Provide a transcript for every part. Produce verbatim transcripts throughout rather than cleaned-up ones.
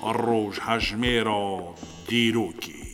روش هجمه را دیروکی.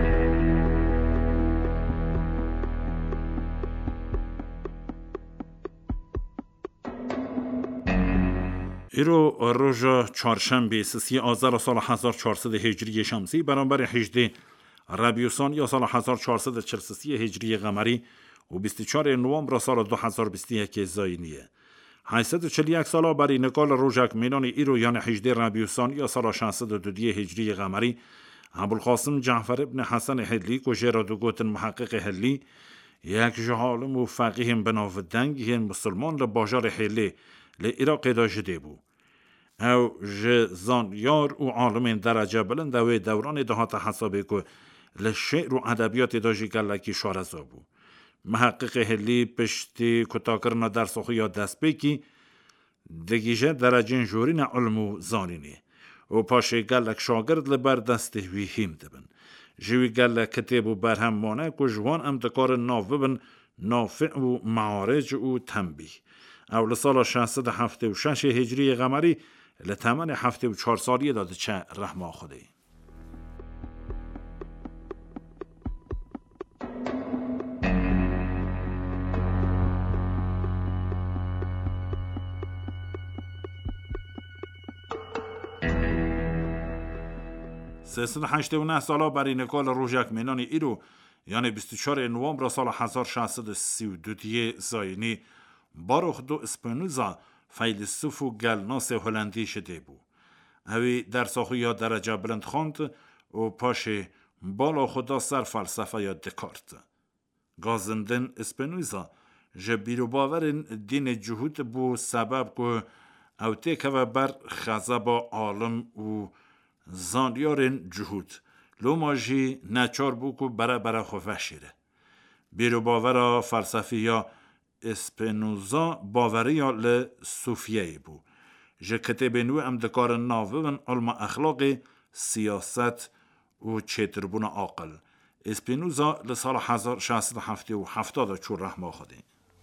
ایرو روز چهارشنبه سی آذر سال هزار و چهارصد هجری شمسی برابر هجده ربیع یا سال هزار و چهارصد و چهل و سه هجری قمری و بیست و چهار نوامبر سال دو هزار و بیست و یک زاینیه. هشتصد و چهل و یک سال بر نکال روزک مینان ایرو یعنی هجده ربیع یا سال ششصد و دو هجری قمری ابوالقاسم جعفر ابن حسن هلی که را دو گوتن محقق هلی یک جهالم و فقیه بناودنگ هن مسلمان لباجار هلی لعراق داشته بود. او جزانیار و عالم درجه بلند و دوران دهات حسابه که لشعر و ادبیات داشتی گلکی شارزا بود. محقق هلی پشتی کتا کرنا در سخو یا دست بکی دگیجه درجه جورین علم و زانینی و پاشه گلک شاگرد لبر دست وی هم دبن. جوی گلک کتب و برهم مانه که جوان امتکار ناو ببن نافع و معارج و تنبیه. او لسال ششصد و هفتاد و شش هجری قمری لتمن هفتاد و چهار سالی داده چه رحمه خوده. سیصد و هشتاد و نه سالا بر نکال روزک مینان ایرو یعنی بیست و چهار نوامبر سال هزار و ششصد و سی و دو زاینی باروخ دو اسپینوزا فیلسوف و گلناس هلندی شده بود. اوی در ساخو یا درجه بلند خواند و پاش بالا خدا سر فلسفه یا دکارت. گازندن اسپینوزا جبیرو باورن دین جهود بو سبب که او تیکه و بر خزب عالم و زانیارن جهود لو ماجی نچار بو که برا برا خوفه شیره. بیرو باور فلسفی یا اسپینوزا باوری یا لصوفیه بو. جه کتب نو ام دکار ناوه من علم اخلاق سیاست و چتربون عاقل. اسپینوزا لسال هزار و ششصد و هفتاد و هفتاد چور رحمه خوده.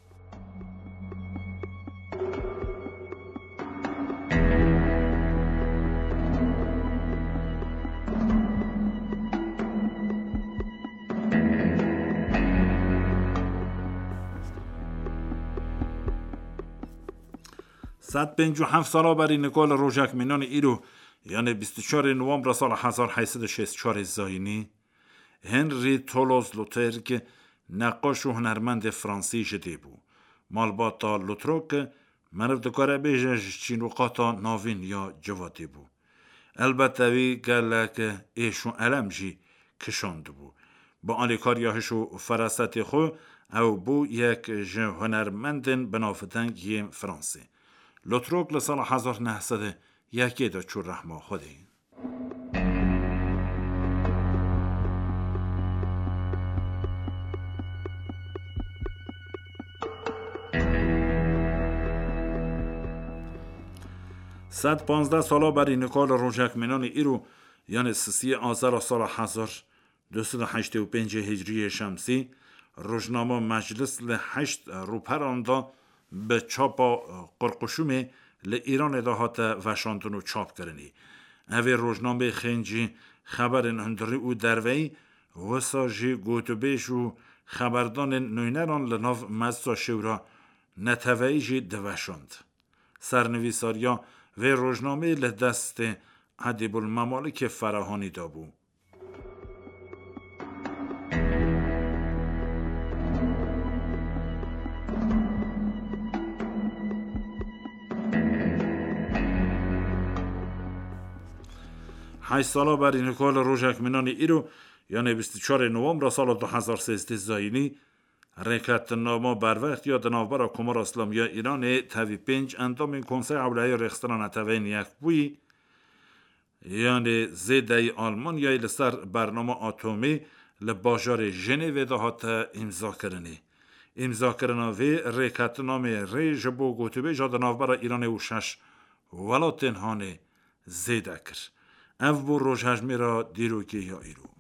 صد و پنجاه و هفت سالا بر نکال روزک مینان ایرو یعنی بیست و چهار نوامبر سال هزار و هشتصد و شصت و چهار زاینی هنری تولوز لوترک نقاش و هنرمند فرانسی جده بود. مالباتا لوتروک منو دکاره بیجش چینوقاتا ناوین یا جواتی بود. البته وی گلک ایشون علم جی کشاند بود. با آنی کاریاهش و فراستی خو او بو یک هنرمندن بنافتنگ یم فرانسی. لوتروک لسال هزار و نهصد و یک دا چور رحمه خوده. صد و پانزده سالا بر نکال روزک مینان ایرو یعنی سی آذر سال هزار دویست و هشتاد و پنج هجری شمسی روزنامه مجلس لهشت روپراندا به چاپ قرقشوم لایران دهات وشاندن و چاپ کرنی. اوی روزنامه خنجی خبرن هندری و دروی وساجی گوتوبیش و خبردان نوینران لناف مزسا شورا نتوی جی دوشاند. سرنویساریا و روزنامه لدست ادیب الممالک فراهانی دابو. هشت سالا بر نکال روزک مینان ایرو یعنی بیست و چهار نوامبر سال دو هزار و سیزده زاینی رکت نامه بر وقت یا دنابرا کمار اسلامی ایران تاوی پنج اندام کنسه اولای رخستران اتوین یک بوی یعنی زیده آلمان یا لسر برنامه آتومی لباجار ژنو دهات امضا کرنی. امضا کرناوی رکت نامه ری جبو گوتوبه جا دنابرا ایران و شش ولاتن هانه زیده کر. او بو روش هجمی را دیروکی یا ایرو.